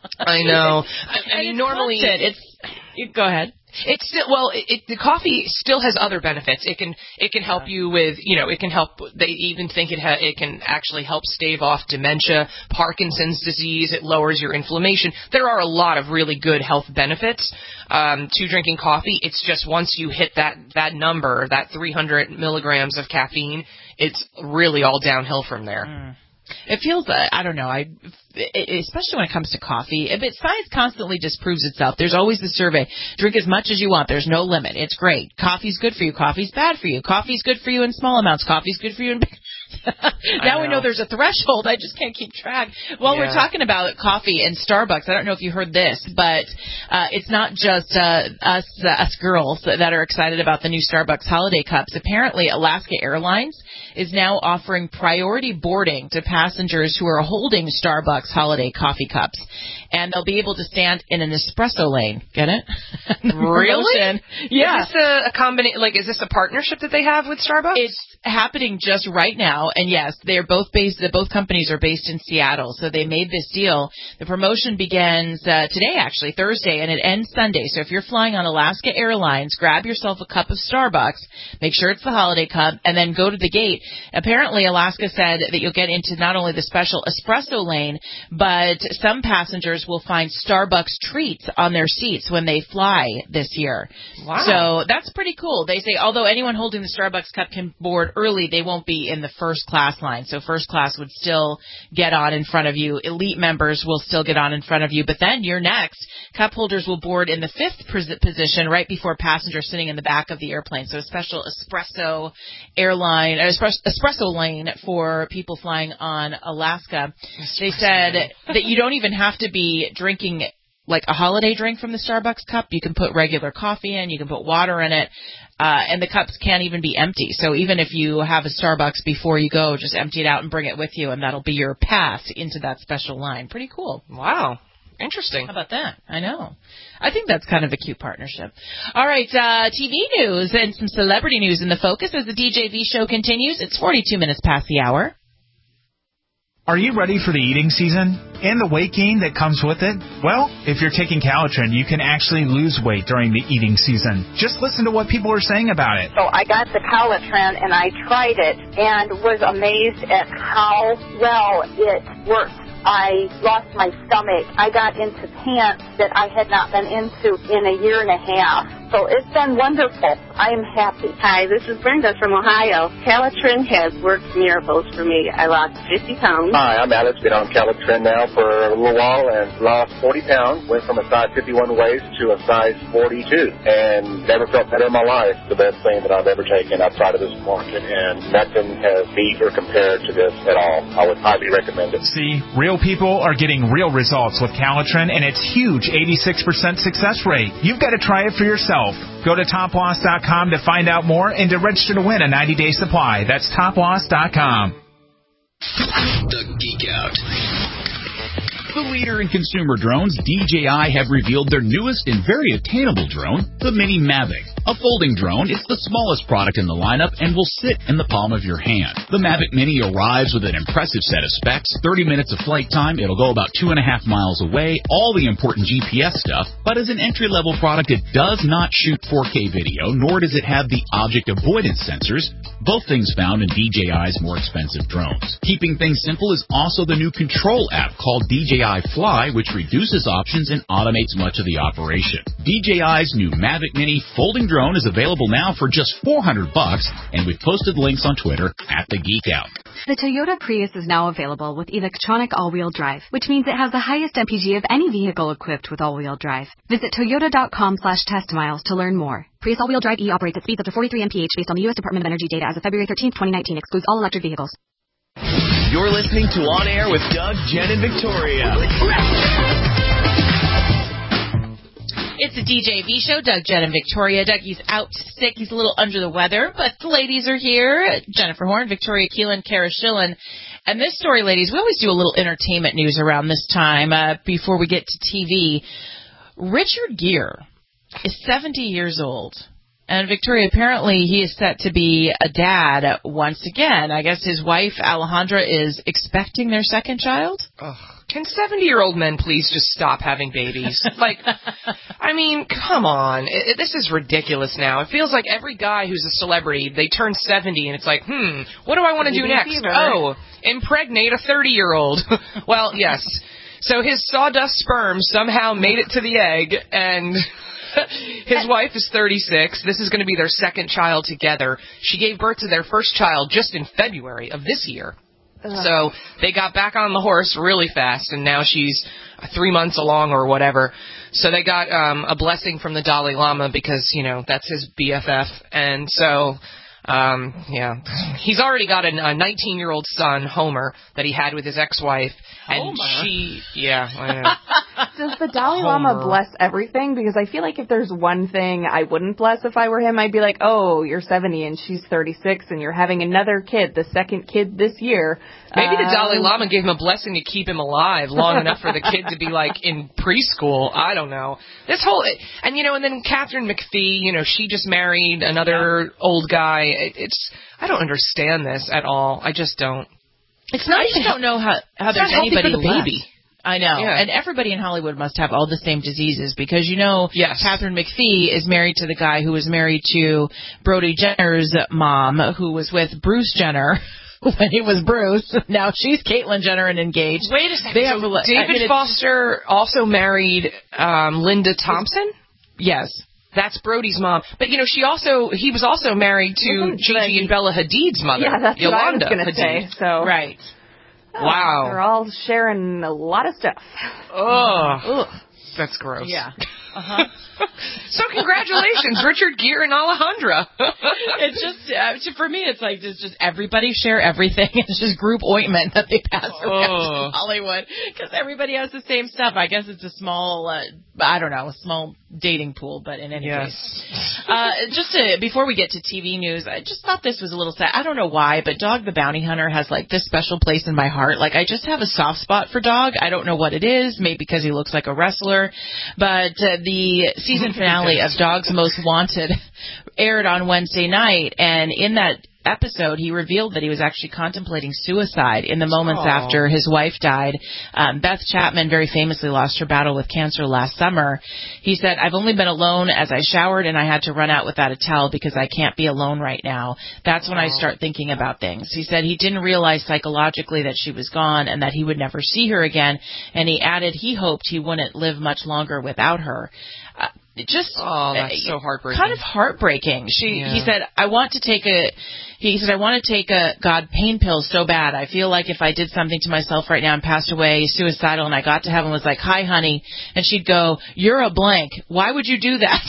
I mean, normally go ahead. It's still, the coffee still has other benefits. It can help you with, it can help. They even think it can actually help stave off dementia, Parkinson's disease. It lowers your inflammation. There are a lot of really good health benefits to drinking coffee. It's just once you hit that number, that 300 milligrams of caffeine, it's really all downhill from there. It feels, I don't know, especially when it comes to coffee, but science constantly disproves itself. There's always the survey. Drink as much as you want. There's no limit. It's great. Coffee's good for you. Coffee's bad for you. Coffee's good for you in small amounts. Coffee's good for you in big Now we know there's a threshold. I just can't keep track. Well, we're talking about coffee and Starbucks. I don't know if you heard this, but it's not just us girls that are excited about the new Starbucks holiday cups. Apparently, Alaska Airlines is now offering priority boarding to passengers who are holding Starbucks holiday coffee cups. And they'll be able to stand in an espresso lane. Get it? Really? Yeah. Is this a combination? Like, is this a partnership that they have with Starbucks? It's happening just right now. And yes, they're both both companies are based in Seattle. So they made this deal. The promotion begins today, actually, Thursday, and it ends Sunday. So if you're flying on Alaska Airlines, grab yourself a cup of Starbucks, make sure it's the holiday cup, and then go to the gate. Apparently, Alaska said that you'll get into not only the special espresso lane, but some passengers will find Starbucks treats on their seats when they fly this year. Wow. So that's pretty cool. They say although anyone holding the Starbucks cup can board early, they won't be in the first class line. So first class would still get on in front of you. Elite members will still get on in front of you. But then you're next. Cup holders will board in the fifth position right before passengers sitting in the back of the airplane. So a special espresso lane for people flying on Alaska. They said that you don't even have to be drinking like a holiday drink from the Starbucks cup. You can put regular coffee in, you can put water in it, and the cups can't even be empty. So even if you have a Starbucks before you go, just empty it out and bring it with you, and that'll be your pass into that special line. Pretty cool. Wow. Interesting. How about that? I know. I think that's kind of a cute partnership. All right, TV news and some celebrity news in the focus as the DJV show continues. It's 42 minutes past the hour. Are you ready for the eating season and the weight gain that comes with it? Well, if you're taking Calitrin, you can actually lose weight during the eating season. Just listen to what people are saying about it. So I got the Calitrin and I tried it and was amazed at how well it worked. I lost my stomach. I got into pants that I had not been into in a year and a half. So it's been wonderful. I'm happy. Hi, this is Brenda from Ohio. Calitrin has worked miracles for me. I lost 50 pounds. Hi, I'm Alex. Been on Calitrin now for a little while and lost 40 pounds. Went from a size 51 waist to a size 42 and never felt better in my life. The best thing that I've ever taken outside of this market, and nothing has beat or compared to this at all. I would highly recommend it. See, real people are getting real results with Calitrin, and its huge 86% success rate. You've got to try it for yourself. Go to toploss.com to find out more and to register to win a 90-day supply. That's toploss.com. The Geek Out. The leader in consumer drones, DJI, have revealed their newest and very attainable drone, the Mini Mavic. A folding drone, it's the smallest product in the lineup and will sit in the palm of your hand. The Mavic Mini arrives with an impressive set of specs, 30 minutes of flight time, it'll go about 2.5 miles away, all the important GPS stuff, but as an entry-level product, it does not shoot 4K video, nor does it have the object avoidance sensors, both things found in DJI's more expensive drones. Keeping things simple is also the new control app called DJI Fly, which reduces options and automates much of the operation. DJI's new Mavic Mini folding drone is available now for just $400, and we've posted links on Twitter at The Geek Out. The Toyota Prius is now available with electronic all-wheel drive, which means it has the highest MPG of any vehicle equipped with all-wheel drive. Visit toyota.com/test miles to learn more. Prius all-wheel drive E operates at speeds up to 43 mph based on the U.S. Department of Energy data as of February 13, 2019. Excludes all electric vehicles. You're listening to On Air with Doug, Jen, and Victoria. It's the DJV show, Doug, Jen, and Victoria. Dougie's out sick. He's a little under the weather, but the ladies are here. Jennifer Horn, Victoria Keelan, Kara Schillen. And this story, ladies, we always do a little entertainment news around this time before we get to TV. Richard Gere is 70 years old. And Victoria, apparently he is set to be a dad once again. I guess his wife, Alejandra, is expecting their second child. Ugh. Can 70-year-old men please just stop having babies? Like, I mean, come on. This is ridiculous now. It feels like every guy who's a celebrity, they turn 70 and it's like, what do I want to do next? Fever. Oh, impregnate a 30-year-old. Well, yes. So his sawdust sperm somehow made it to the egg, and his wife is 36. This is going to be their second child together. She gave birth to their first child just in February of this year. So they got back on the horse really fast, and now she's 3 months along or whatever. So they got a blessing from the Dalai Lama because, that's his BFF. And so, he's already got a 19-year-old son, Homer, that he had with his ex-wife. And Does the Dalai Lama bless everything? Because I feel like if there's one thing I wouldn't bless if I were him, I'd be like, oh, you're 70 and she's 36 and you're having another kid, the second kid this year. Maybe the Dalai Lama gave him a blessing to keep him alive long enough for the kid to be, in preschool. I don't know. This whole... And, and then Catherine McPhee, she just married another old guy. I don't understand this at all. I just don't. It's not. I just don't know how there's anybody for the baby. I know. Yeah. And everybody in Hollywood must have all the same diseases because, yes. Catherine McPhee is married to the guy who was married to Brody Jenner's mom, who was with Bruce Jenner when he was Bruce. Now she's Caitlyn Jenner and engaged. Wait a second. David Foster also married Linda Thompson? Yes. That's Brody's mom. But, he was also married to Gigi and Bella Hadid's mother. Yeah, that's Yolanda what I was going to say. So. Right. Wow. They're all sharing a lot of stuff. Oh, that's gross. Yeah. So congratulations, Richard Gere and Alejandra. It's just, for me, it's just everybody share everything. It's just group ointment that they pass around in Hollywood because everybody has the same stuff. I guess it's a small, a small dating pool, but in any case. Before we get to TV news, I just thought this was a little sad. I don't know why, but Dog the Bounty Hunter has this special place in my heart. I just have a soft spot for Dog. I don't know what it is, maybe because he looks like a wrestler, but the season finale of Dog's Most Wanted aired on Wednesday night, and in that episode, he revealed that he was actually contemplating suicide in the moments after his wife died. Beth Chapman very famously lost her battle with cancer last summer. He said, I've only been alone as I showered and I had to run out without a towel because I can't be alone right now. That's when I start thinking about things. He said he didn't realize psychologically that she was gone and that he would never see her again. And he added he hoped he wouldn't live much longer without her. That's so heartbreaking. Kind of heartbreaking. He said, I want to take a God pain pill so bad. I feel like if I did something to myself right now and passed away suicidal and I got to heaven was like, hi, honey. And she'd go, you're a blank. Why would you do that?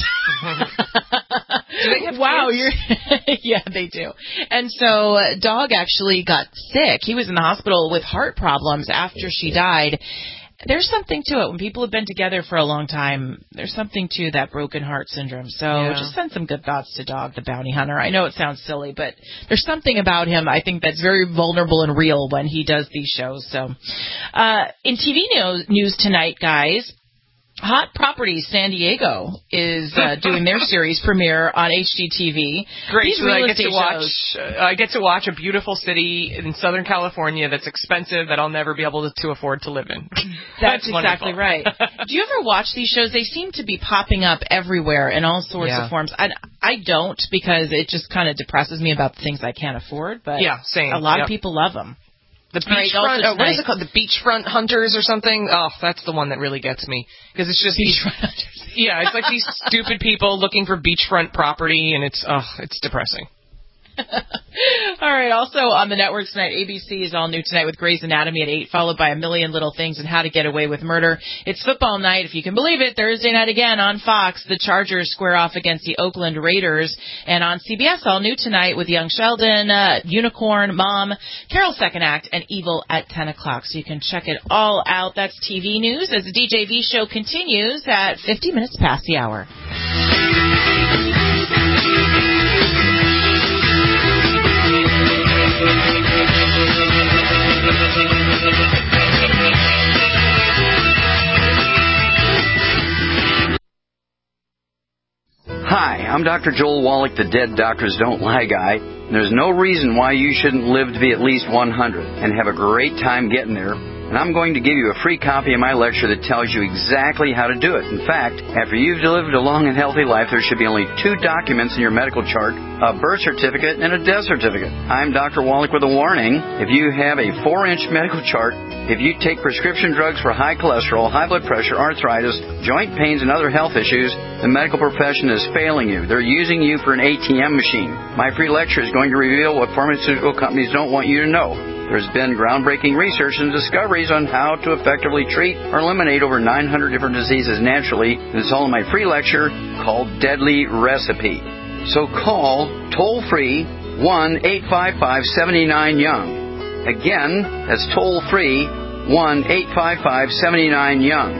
Do they have kids? Yeah, they do. And so Dog actually got sick. He was in the hospital with heart problems after she died. There's something to it. When people have been together for a long time, there's something to that broken heart syndrome. So just send some good thoughts to Dog the Bounty Hunter. I know it sounds silly, but there's something about him I think that's very vulnerable and real when he does these shows. So in TV news tonight, guys, Hot Properties San Diego is doing their series premiere on HGTV. Great. So I get to watch a beautiful city in Southern California that's expensive that I'll never be able to afford to live in. That's exactly right. Do you ever watch these shows? They seem to be popping up everywhere in all sorts of forms. I don't because it just kind of depresses me about the things I can't afford. But same. A lot of people love them. The beachfront, what is it called? The Beachfront Hunters or something? Oh, that's the one that really gets me. Because it's just Beachfront Hunters. Yeah, it's like these stupid people looking for beachfront property, and it's depressing. All right. Also on the network tonight, ABC is all new tonight with Grey's Anatomy at 8, followed by A Million Little Things and How to Get Away with Murder. It's football night, if you can believe it. Thursday night again on Fox. The Chargers square off against the Oakland Raiders. And on CBS, all new tonight with Young Sheldon, Unicorn, Mom, Carol's Second Act, and Evil at 10 o'clock. So you can check it all out. That's TV news as the DJV show continues at 50 minutes past the hour. Hi, I'm I'm Dr. Joel Wallach, the Dead Doctors Don't Lie guy. And there's no reason why you shouldn't live to be at least 100 and have a great time getting there. And I'm going to give you a free copy of my lecture that tells you exactly how to do it. In fact, after you've lived a long and healthy life, there should be only 2 documents in your medical chart, a birth certificate and a death certificate. I'm Dr. Wallach with a warning. If you have a 4-inch medical chart, if you take prescription drugs for high cholesterol, high blood pressure, arthritis, joint pains, and other health issues, the medical profession is failing you. They're using you for an ATM machine. My free lecture is going to reveal what pharmaceutical companies don't want you to know. There's been groundbreaking research and discoveries on how to effectively treat or eliminate over 900 different diseases naturally. And it's all in my free lecture called Deadly Recipe. So call toll-free 1-855-79-YOUNG. Again, that's toll-free 1-855-79-YOUNG.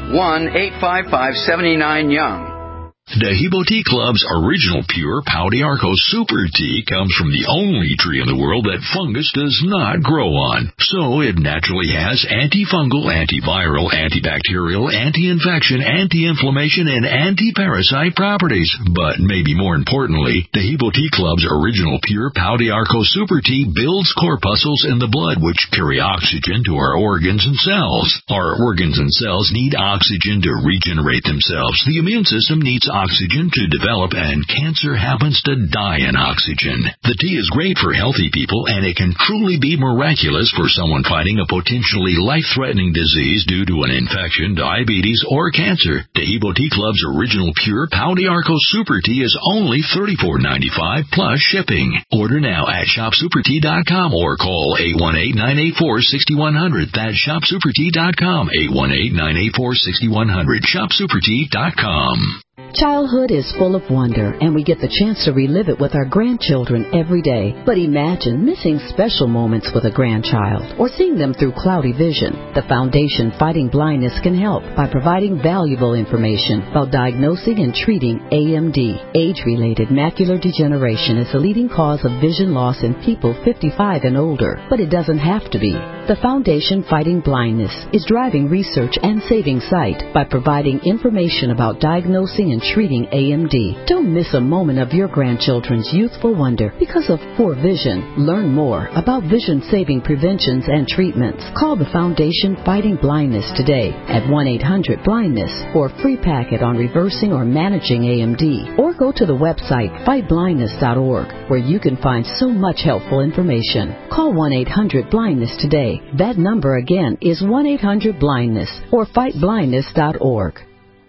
1-855-79-YOUNG. Dehibo Tea Club's original pure Pau d'Arco Super Tea comes from the only tree in the world that fungus does not grow on. So it naturally has antifungal, antiviral, antibacterial, anti-infection, anti-inflammation, and anti-parasite properties. But maybe more importantly, Dehibo Tea Club's original pure Pau d'Arco Super Tea builds corpuscles in the blood which carry oxygen to our organs and cells. Our organs and cells need oxygen to regenerate themselves. The immune system needs oxygen to develop, and cancer happens to die in oxygen. The tea is great for healthy people, and it can truly be miraculous for someone fighting a potentially life-threatening disease due to an infection, diabetes, or cancer. Dehibo Tea Club's original pure Pau d'Arco Super Tea is only $34.95 plus shipping. Order now at shopsupertea.com or call 818-984-6100. That's shopsupertea.com, 818-984-6100, shopsupertea.com. Childhood is full of wonder, and we get the chance to relive it with our grandchildren every day. But imagine missing special moments with a grandchild or seeing them through cloudy vision. The Foundation Fighting Blindness can help by providing valuable information about diagnosing and treating AMD. Age-related macular degeneration is the leading cause of vision loss in people 55 and older, but it doesn't have to be. The Foundation Fighting Blindness is driving research and saving sight by providing information about diagnosing and treating AMD. Don't miss a moment of your grandchildren's youthful wonder because of poor vision. Learn more about vision-saving preventions and treatments. Call the Foundation Fighting Blindness today at 1-800-BLINDNESS for a free packet on reversing or managing AMD. Or go to the website fightblindness.org where you can find so much helpful information. Call 1-800-BLINDNESS today. That number again is 1-800-BLINDNESS or fightblindness.org.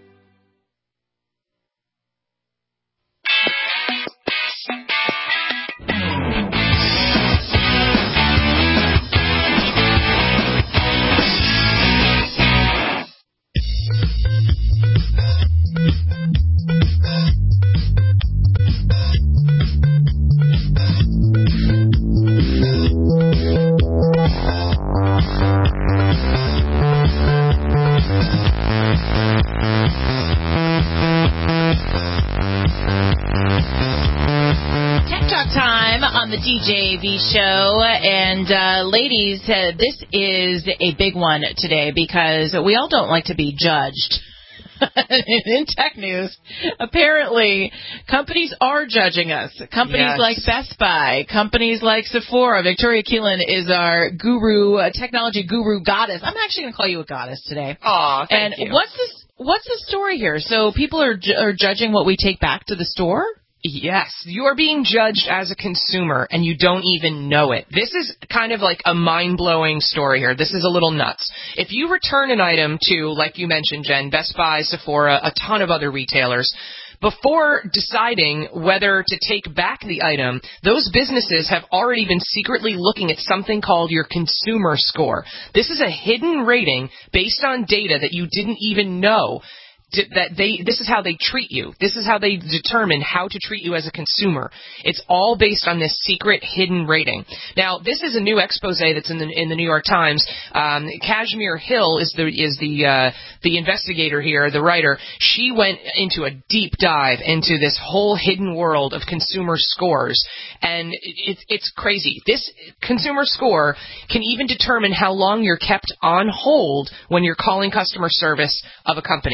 On the DJV show, and ladies, this is a big one today because we all don't like to be judged. In tech news, apparently companies are judging us. Companies like Best Buy, companies like Sephora. Victoria Keelan is our guru, technology guru goddess. I'm actually going to call you a goddess today. Aw, thank you. What's the story here? So people are judging what we take back to the store? Yes, you are being judged as a consumer, and you don't even know it. This is kind of like a mind-blowing story here. This is a little nuts. If you return an item to, like you mentioned, Jen, Best Buy, Sephora, a ton of other retailers, before deciding whether to take back the item, those businesses have already been secretly looking at something called your consumer score. This is a hidden rating based on data that you didn't even know. This is how they treat you. This is how they determine how to treat you as a consumer. It's all based on this secret hidden rating. Now, this is a new expose that's in the New York Times. Kashmir Hill is the investigator here, the writer. She went into a deep dive into this whole hidden world of consumer scores, and it's crazy. This consumer score can even determine how long you're kept on hold when you're calling customer service of a company.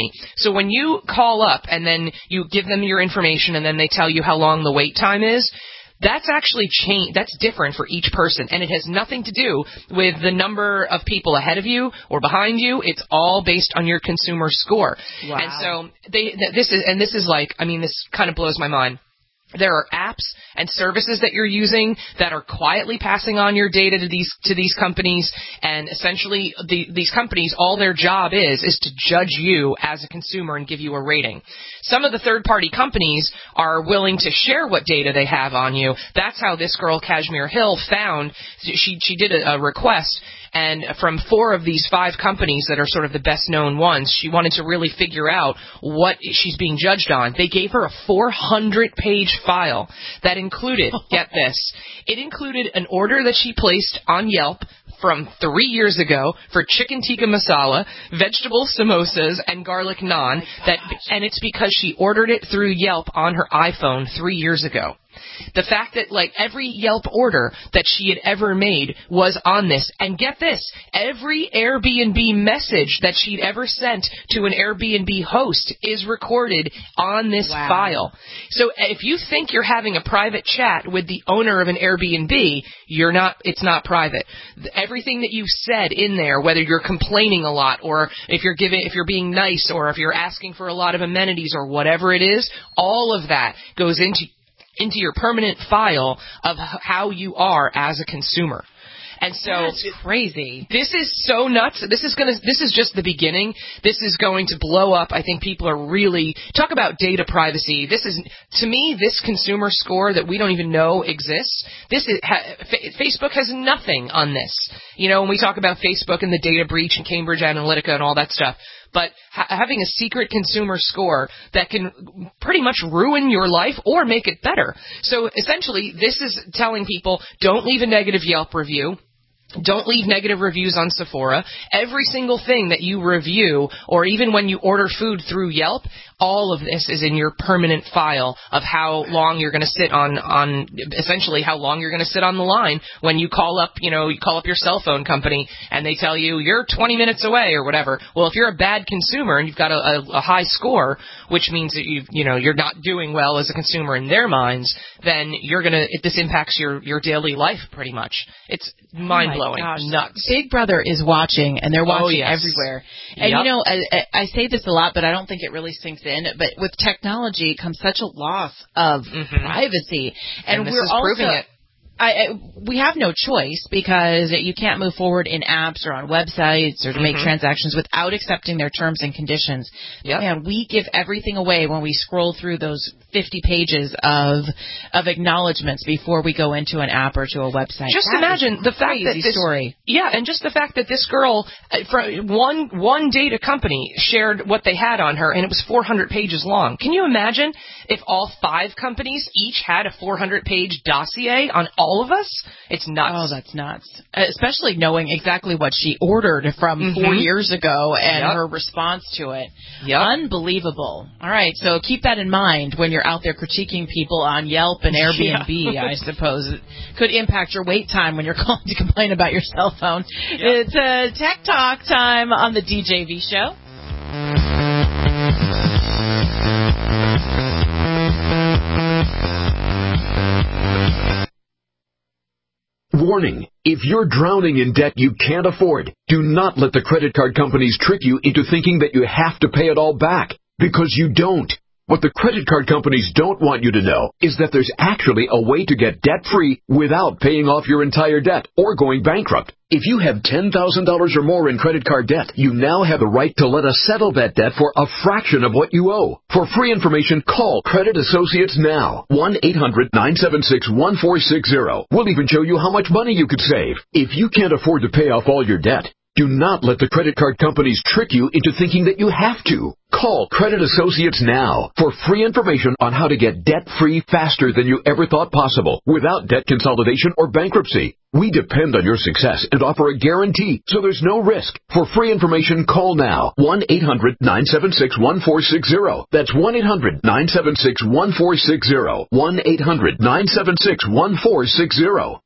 So when you call up and then you give them your information and then they tell you how long the wait time is, that's actually that's different for each person, and it has nothing to do with the number of people ahead of you or behind you. It's all based on your consumer score. Wow. And so this is like, I mean, this kind of blows my mind. There are apps and services that you're using that are quietly passing on your data to these companies, and essentially these companies, all their job is to judge you as a consumer and give you a rating. Some of the third-party companies are willing to share what data they have on you. That's how this girl, Kashmir Hill, found, she did a request, and from 4 of these 5 companies that are sort of the best-known ones, she wanted to really figure out what she's being judged on. They gave her a 400-page file that included, get this, it included an order that she placed on Yelp from 3 years ago for chicken tikka masala, vegetable samosas, and garlic naan, and it's because she ordered it through Yelp on her iPhone 3 years ago. The fact that, like, every Yelp order that she had ever made was on this. And get this, every Airbnb message that she'd ever sent to an Airbnb host is recorded on this file. So if you think you're having a private chat with the owner of an Airbnb, it's not private. Everything that you said in there, whether you're complaining a lot or if you're being nice or if you're asking for a lot of amenities or whatever it is, all of that goes into your permanent file of how you are as a consumer. And so that's crazy. This is so nuts. This is just the beginning. This is going to blow up. I think people are really talk about data privacy. This is, to me, this consumer score that we don't even know exists. Facebook has nothing on this. You know, when we talk about Facebook and the data breach and Cambridge Analytica and all that stuff. But having a secret consumer score that can pretty much ruin your life or make it better. So essentially, this is telling people, don't leave a negative Yelp review. Don't leave negative reviews on Sephora. Every single thing that you review, or even when you order food through Yelp, all of this is in your permanent file of how long you're going to sit on essentially how long you're going to sit on the line when you call up your cell phone company and they tell you you're 20 minutes away or whatever. Well, if you're a bad consumer and you've got a high score, which means that you're not doing well as a consumer in their minds, then this impacts your daily life pretty much. It's mind-blowing. Nuts. Big Brother is watching, and they're watching everywhere. And I say this a lot, but I don't think it really sinks in. But with technology comes such a loss of privacy, and we're also proving it. We have no choice because you can't move forward in apps or on websites or to make transactions without accepting their terms and conditions. Yep. Man, we give everything away when we scroll through those 50 pages of acknowledgments before we go into an app or to a website. Just imagine the fact that this story. Yeah, and just the fact that this girl from one data company shared what they had on her, and it was 400 pages long. Can you imagine if all 5 companies each had a 400-page dossier on all of us? It's nuts. Oh, that's nuts. Especially knowing exactly what she ordered from 4 years ago and her response to it. Yep. Unbelievable. All right, so keep that in mind when you're out there critiquing people on Yelp and Airbnb, I suppose. It could impact your wait time when you're calling to complain about your cell phone. Yep. It's Tech Talk time on the DJV Show. Warning. If you're drowning in debt you can't afford, do not let the credit card companies trick you into thinking that you have to pay it all back, because you don't. What the credit card companies don't want you to know is that there's actually a way to get debt-free without paying off your entire debt or going bankrupt. If you have $10,000 or more in credit card debt, you now have the right to let us settle that debt for a fraction of what you owe. For free information, call Credit Associates now. 1-800-976-1460. We'll even show you how much money you could save. If you can't afford to pay off all your debt, do not let the credit card companies trick you into thinking that you have to. Call Credit Associates now for free information on how to get debt-free faster than you ever thought possible without debt consolidation or bankruptcy. We depend on your success and offer a guarantee, so there's no risk. For free information, call now. 1-800-976-1460. That's 1-800-976-1460. 1-800-976-1460.